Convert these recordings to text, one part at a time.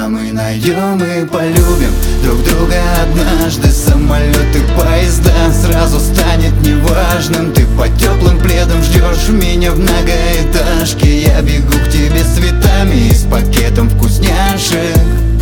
мы найдем и полюбим друг друга однажды. Самолеты, поезда, сразу станет неважным. Ты под теплым пледом ждешь меня в многоэтажке. Я бегу к тебе с цветами и с пакетом вкусняшек.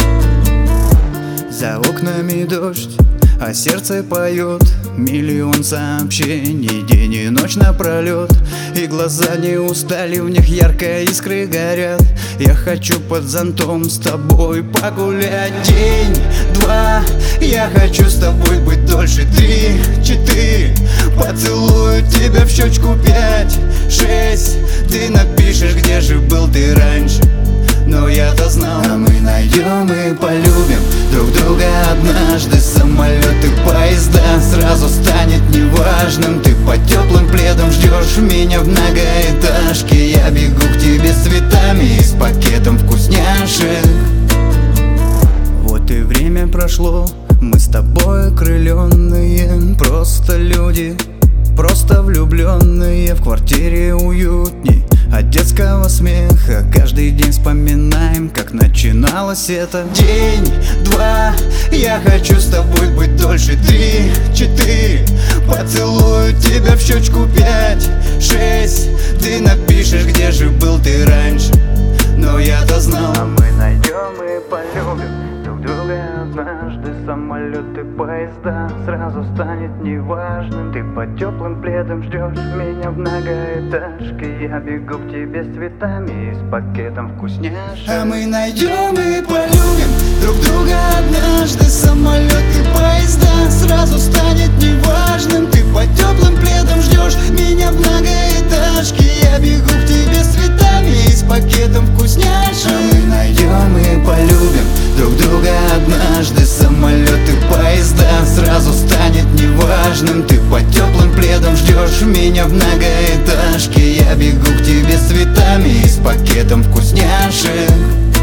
За окнами дождь, а сердце поет миллион сообщений день и ночь напролет. И глаза не устали, в них ярко искры горят. Я хочу под зонтом с тобой погулять. День, два, я хочу с тобой быть дольше. 3, 4, поцелую тебя в щечку. 5, 6, ты напишешь, где же был ты раньше. Но я-то знал, а мы найдем и полюбим друг друга однажды. Самолеты, поезда, сразу станет неважным. Ты под теплым пледом ждешь меня в многоэтажке. Я бегу к тебе с цветами и с пакетом вкусняшек. Вот и время прошло, мы с тобой окрыленные. Просто люди, просто влюбленные. В квартире уютней от детского смеха. Каждый день вспоминаем, как начиналось это. День, два, я хочу с тобой быть дольше. 3, 4, поцелую тебя в щечку. 5, 6, ты напишешь, где же был ты раньше. Но я-то знал, а мы найдем и полюбим друг друга однажды. Самолеты, поезда, сразу станет неважным. Ты под теплым пледом ждешь меня в многоэтажке. Я бегу к тебе с цветами и с пакетом вкусняшек. А мы найдем и полюбим друг друга однажды. Самолеты, поезда, сразу станет неважным. Ты под теплым пледом ждешь меня в многоэтажке. Я бегу к тебе с цветами и с пакетом вкусняшек. А мы найдем и полюбим друг друга однажды. Самолеты, поезда, сразу станет неважным. Ты под теплым пледом ждешь меня в многоэтажке. Я бегу к тебе с цветами и с пакетом вкусняшек.